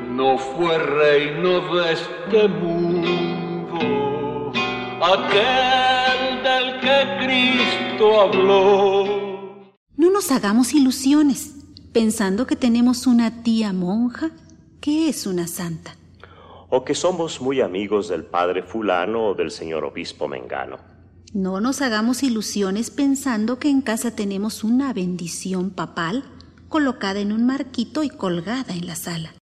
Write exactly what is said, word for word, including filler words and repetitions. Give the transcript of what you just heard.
No fue reino de este mundo aquel del que Cristo habló. No nos hagamos ilusiones, pensando que tenemos una tía monja que es una santa. O que somos muy amigos del padre fulano o del señor obispo mengano. No nos hagamos ilusiones pensando que en casa tenemos una bendición papal colocada en un marquito y colgada en la sala.